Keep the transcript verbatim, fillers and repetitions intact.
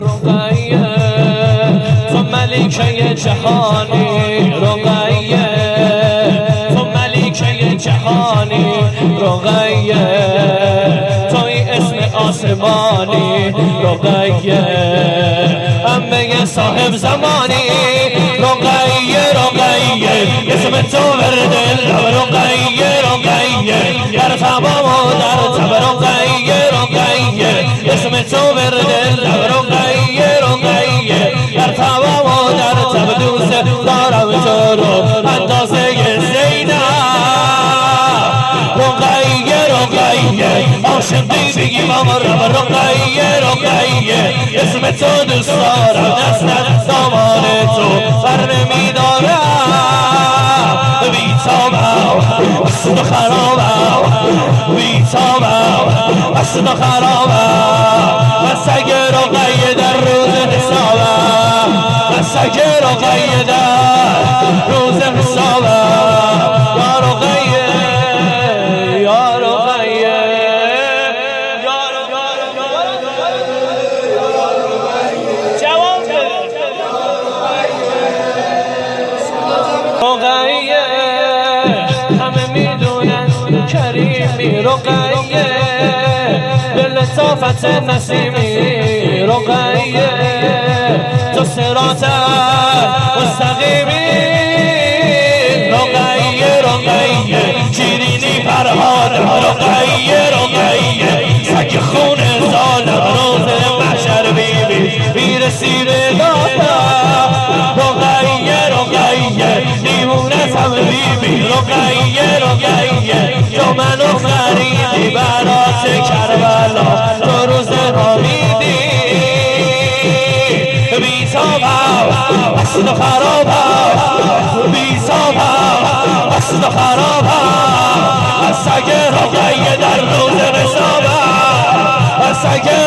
رقیه تو ملکه جهانی، رقیه تو ملکه جهانی، رقیه توی اسم آسمانی، رقیه امه صاحب زمانی، رقیه رقیه اسم تو ورد لب، رقیه رقیه در تمام و در تب، رقیه رقیه اسم تو ورد لب، رقیه رقیه در تمام و در تب. دوست دارم تو رو اندازه زینب، رقیه رقیه عاشقی بگی ماما رب، رقیه رقیه اسم تو دوست دارم، دستت دامان تو بر نمیدارم، بیتابم اصد و خرابم، بیتابم اصد و خرابم، من سگ رقیه در روز حسابم، من سگ رقیه در روز حسابم، یا رقیه یا رقیه یا جواب رقیه همه میدونن کریمی، رقیه به لطافت نسیمی، رقیه تو صراط مستقیمی، رقیه رقیه شیرینی فرهاد، رقیه رقیه سگ خون ظالم روز محشر بیبی میرسی به دادم، رقیه رقیه دیوونت هم بیبی، رقیه رقیه تو منو خریدی برات کربلا، تو روز حامیدی، بیتابم اصد و خرابم، بیتابم اصد و خرابم، از سگ رقیه در روز حسابم، از سگ